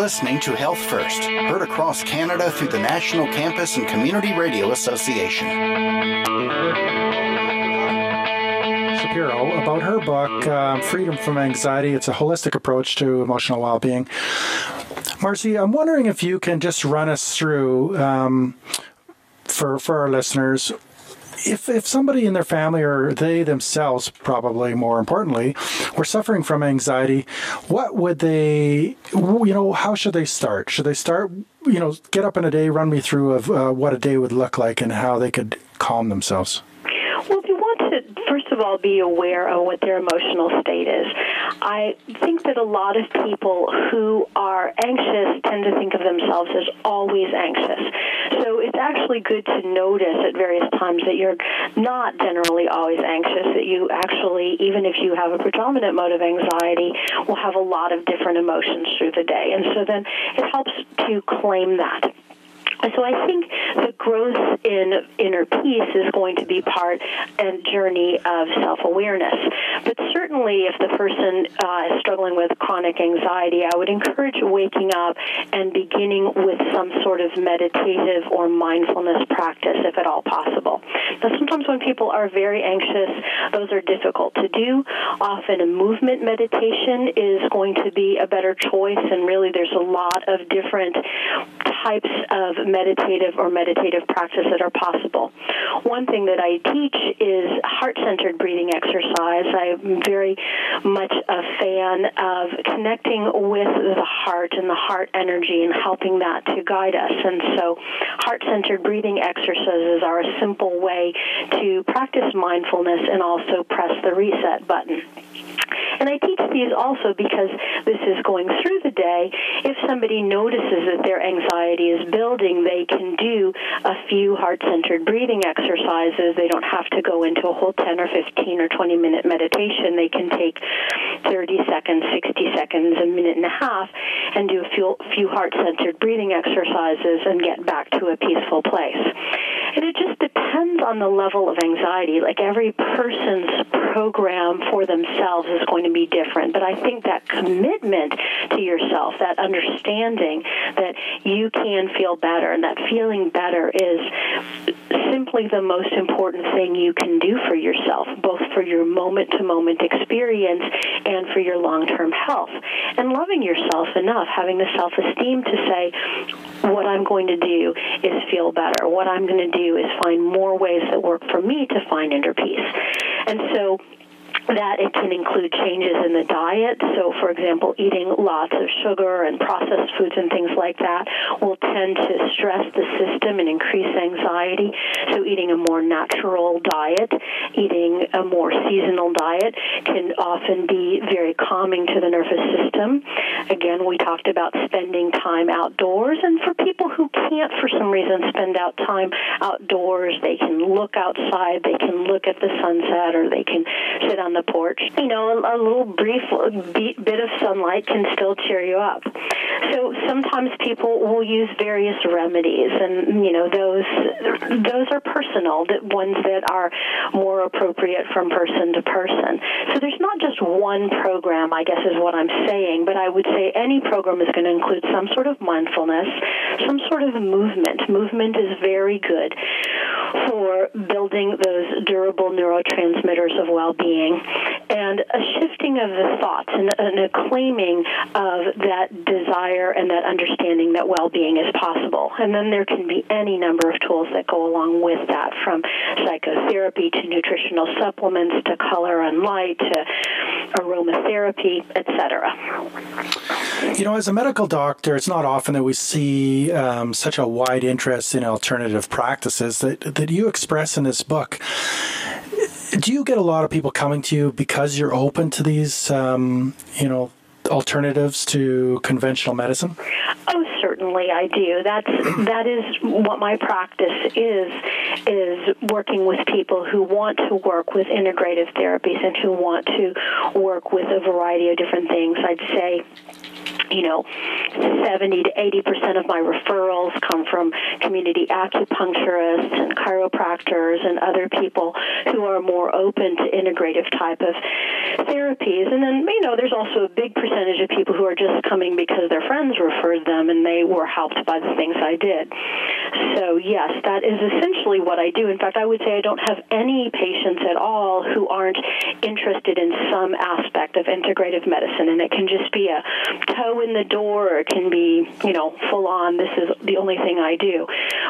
listening to Health First, heard across Canada through the National Campus and Community Radio Association. Shapiro, about her book, Freedom from Anxiety. It's a holistic approach to emotional well-being. Marcy, I'm wondering if you can just run us through, for our listeners, if somebody in their family or they themselves, probably more importantly, were suffering from anxiety, what would they, how should they start? Should they start, get up in a day, run me through of what a day would look like and how they could calm themselves? Well, if you want to, first of all, be aware of what their emotional state is. I think that a lot of people who are anxious tend to think of themselves as always anxious. So it's actually good to notice at various times that you're not generally always anxious, that you actually, even if you have a predominant mode of anxiety, will have a lot of different emotions through the day. And so then it helps to claim that. So I think the growth in inner peace is going to be part and journey of self-awareness. But certainly if the person is struggling with chronic anxiety, I would encourage waking up and beginning with some sort of meditative or mindfulness practice, if at all possible. Now, sometimes when people are very anxious, those are difficult to do. Often a movement meditation is going to be a better choice, and really there's a lot of different types of meditative practice that are possible. One thing that I teach is heart-centered breathing exercise. I'm very much a fan of connecting with the heart and the heart energy and helping that to guide us. And so heart-centered breathing exercises are a simple way to practice mindfulness and also press the reset button. And I teach these also because this is going through the day. If somebody notices that their anxiety is building, they can do a few heart-centered breathing exercises. They don't have to go into a whole 10 or 15 or 20-minute meditation. They can take 30 seconds, 60 seconds, a minute and a half, and do a few heart-centered breathing exercises and get back to a peaceful place. And it just depends on the level of anxiety. Like every person's program for themselves is going to be different. But I think that commitment to yourself, that understanding that you can feel better and that feeling better is simply the most important thing you can do for yourself, both for your moment-to-moment experience and for your long-term health. And loving yourself enough, having the self-esteem to say, what I'm going to do is feel better. What I'm going to do is find more ways that work for me to find inner peace. And so that it can include changes in the diet. So, for example, eating lots of sugar and processed foods and things like that will tend to stress the system and increase anxiety. So eating a more natural diet, eating a more seasonal diet can often be very calming to the nervous system. Again, we talked about spending time outdoors. And for people who can't, for some reason, spend out time outdoors, they can look outside, they can look at the sunset, or they can sit on the porch. A little brief bit of sunlight can still cheer you up. So sometimes people will use various remedies, and those are personal, ones that are more appropriate from person to person. So there's not just one program, I guess is what I'm saying, but I would say any program is going to include some sort of mindfulness, some sort of movement. Movement is very good for building those durable neurotransmitters of well-being, and a shifting of the thoughts and a claiming of that desire and that understanding that well-being is possible. And then there can be any number of tools that go along with that, from psychotherapy to nutritional supplements to color and light to aromatherapy, etc. As a medical doctor, it's not often that we see such a wide interest in alternative practices that you express in this book. Do you get a lot of people coming to you because you're open to these, alternatives to conventional medicine? Oh, certainly I do. That is what my practice is working with people who want to work with integrative therapies and who want to work with a variety of different things. I'd say 70 to 80% of my referrals come from community acupuncturists and chiropractors and other people who are more open to integrative type of therapies. And then, there's also a big percentage of people who are just coming because their friends referred them and they were helped by the things I did. So, yes, that is essentially what I do. In fact, I would say I don't have any patients at all who aren't interested in some aspect of integrative medicine, and it can just be a toe in the door, or it can be, full on, this is the only thing I do.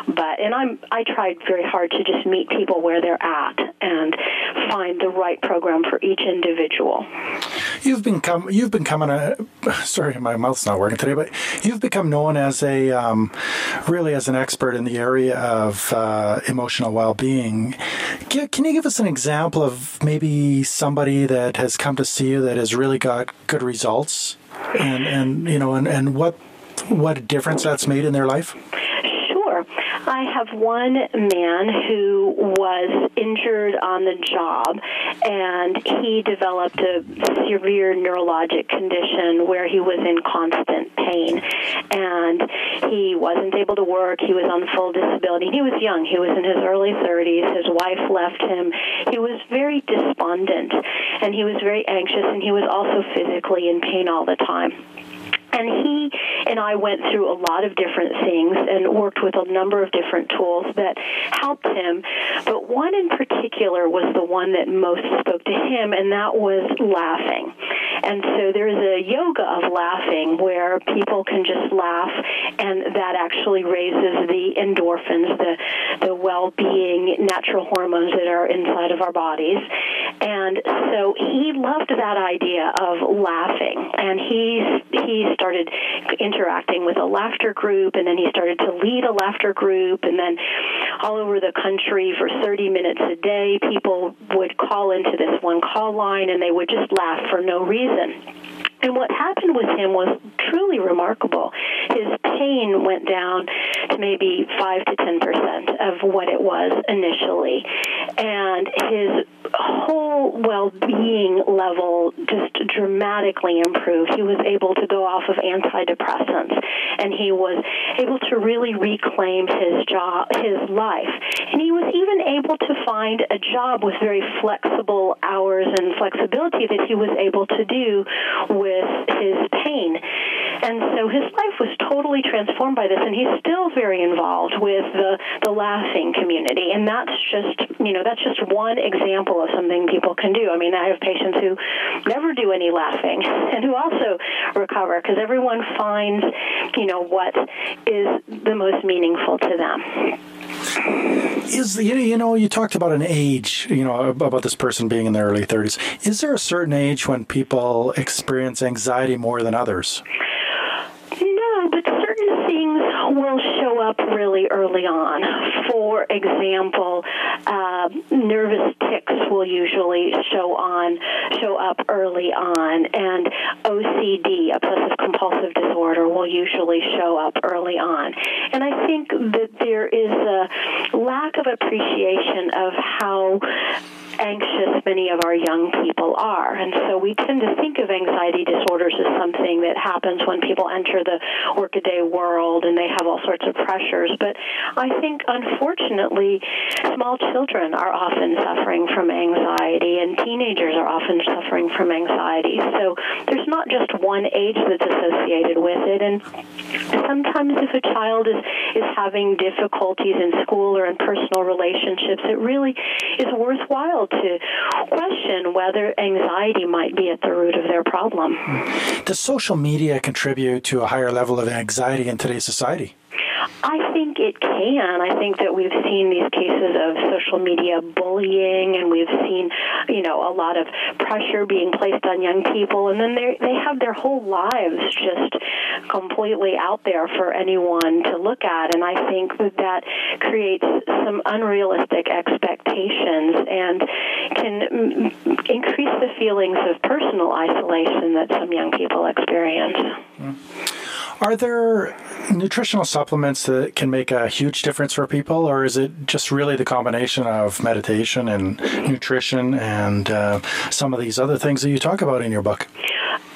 I tried very hard to just meet people where they're at and find the right program for each individual. You've become sorry, my mouth's not working today, but you've become known as really as an expert in the area of emotional well-being. Can you give us an example of maybe somebody that has come to see you that has really got good results, and what difference that's made in their life? Sure. I have one man who was injured on the job, and he developed a severe neurologic condition where he was in constant pain, and he wasn't able to work. He was on full disability. He was young. He was in his early 30s. His wife left him. He was very despondent, and he was very anxious, and he was also physically in pain all the time. And he and I went through a lot of different things and worked with a number of different tools that helped him. But one in particular was the one that most spoke to him, and that was laughing. And so there's a yoga of laughing where people can just laugh, and that actually raises the endorphins, the well-being natural hormones that are inside of our bodies. And so he loved that idea of laughing, and he started interacting with a laughter group, and then he started to lead a laughter group, and then all over the country for 30 minutes a day, people would call into this one call line, and they would just laugh for no reason. And what happened with him was truly remarkable. His pain went down to maybe 5 to 10% of what it was initially. And his whole well-being level just dramatically improved. He was able to go off of antidepressants, and he was able to really reclaim his life. And he was even able to find a job with very flexible hours and flexibility that he was able to do with his pain. And so his life was totally transformed by this, and he's still very involved with the laughing community. And that's just one example of something people can do. I mean, I have patients who never do any laughing and who also recover, because everyone finds, what is the most meaningful to them. You talked about an age, about this person being in their early 30s. Is there a certain age when people experience anxiety more than others? No, but certain things will show up really early on. For example, nervous tics will usually show up early on, and OCD, obsessive compulsive disorder, will usually show up early on. And I think that there is a lack of appreciation of how anxious many of our young people are. And so we tend to think of anxiety disorders as something that happens when people enter the workaday world and they have all sorts of pressures. But I think, unfortunately, small children are often suffering from anxiety, and teenagers are often suffering from anxiety. So there's not just one age that's associated with it. And sometimes if a child is having difficulties in school or in personal relationships, it really is worthwhile to question whether anxiety might be at the root of their problem. Does social media contribute to a higher level of anxiety in today's society? I think it can. I think that we've seen these cases of social media bullying, and we've seen, a lot of pressure being placed on young people, and then they have their whole lives just completely out there for anyone to look at. And I think that creates some unrealistic expectations and can increase the feelings of personal isolation that some young people experience. Are there nutritional supplements that can make a huge difference for people, or is it just really the combination of meditation and nutrition and some of these other things that you talk about in your book?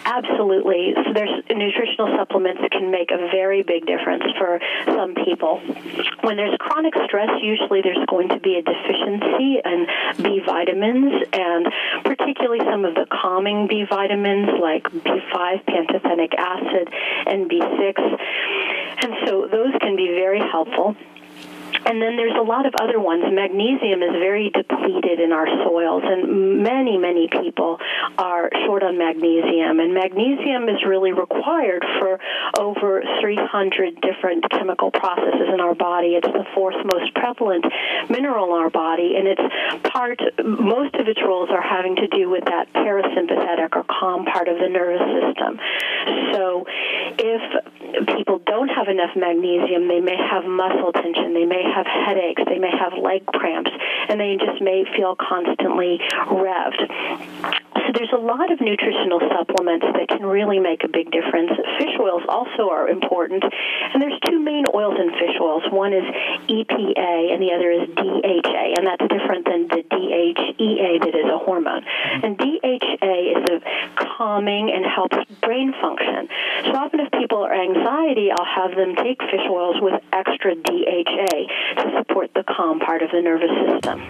Absolutely. So there's nutritional supplements that can make a very big difference for some people. When there's chronic stress, usually there's going to be a deficiency in B vitamins, and particularly some of the calming B vitamins like B5, pantothenic acid, and B6. And so those can be very helpful. And then there's a lot of other ones. Magnesium is very depleted in our soils, and many, many people are short on magnesium. And magnesium is really required for over 300 different chemical processes in our body. It's the fourth most prevalent mineral in our body, and most of its roles are having to do with that parasympathetic or calm part of the nervous system. So if people don't have enough magnesium, they may have muscle tension, they may have headaches, they may have leg cramps, and they just may feel constantly revved. So there's a lot of nutritional supplements that can really make a big difference. Fish oils also are important, and there's two main oils in fish oils. One is EPA, and the other is DHA, and that's different than the DHEA that is a hormone. And DHA is a calming and helps brain function. So often if people are anxiety, I'll have them take fish oils with extra DHA to support the calm part of the nervous system.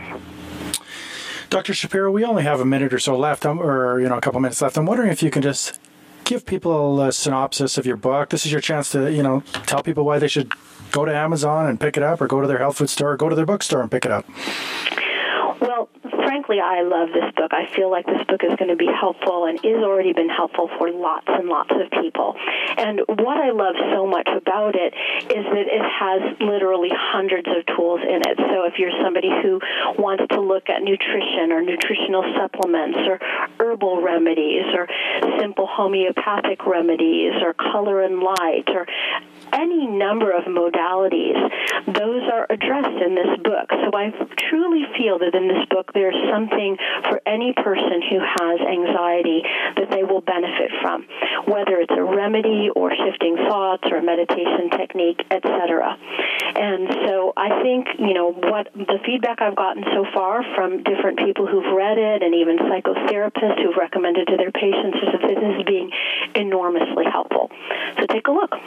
Dr. Shapiro, we only have a minute or so left, or a couple minutes left. I'm wondering if you can just give people a synopsis of your book. This is your chance to, tell people why they should go to Amazon and pick it up, or go to their health food store, or go to their bookstore and pick it up. Well, frankly, I love this book. I feel like this book is going to be helpful and is already been helpful for lots and lots of people. And what I love so much about it is that it has literally hundreds of tools in it. So if you're somebody who wants to look at nutrition or nutritional supplements or herbal remedies or simple homeopathic remedies or color and light or any number of modalities, those are addressed in this book. So I truly feel that in this book there's something for any person who has anxiety that they will benefit from, whether it's a remedy or shifting thoughts or a meditation technique, etc. And so I think, what the feedback I've gotten so far from different people who've read it and even psychotherapists who've recommended to their patients is that this is being enormously helpful. So take a look.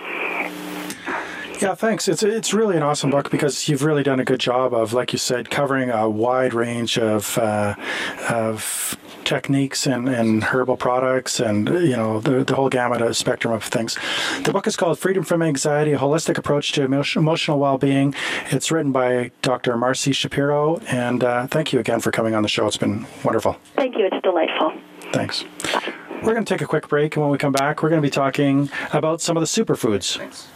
Yeah, thanks. It's really an awesome book because you've really done a good job of, like you said, covering a wide range of techniques and herbal products and, the whole gamut of spectrum of things. The book is called Freedom from Anxiety, A Holistic Approach to Emotional Well-Being. It's written by Dr. Marcy Shapiro, and thank you again for coming on the show. It's been wonderful. Thank you. It's delightful. Thanks. We're going to take a quick break, and when we come back, we're going to be talking about some of the superfoods. Thanks.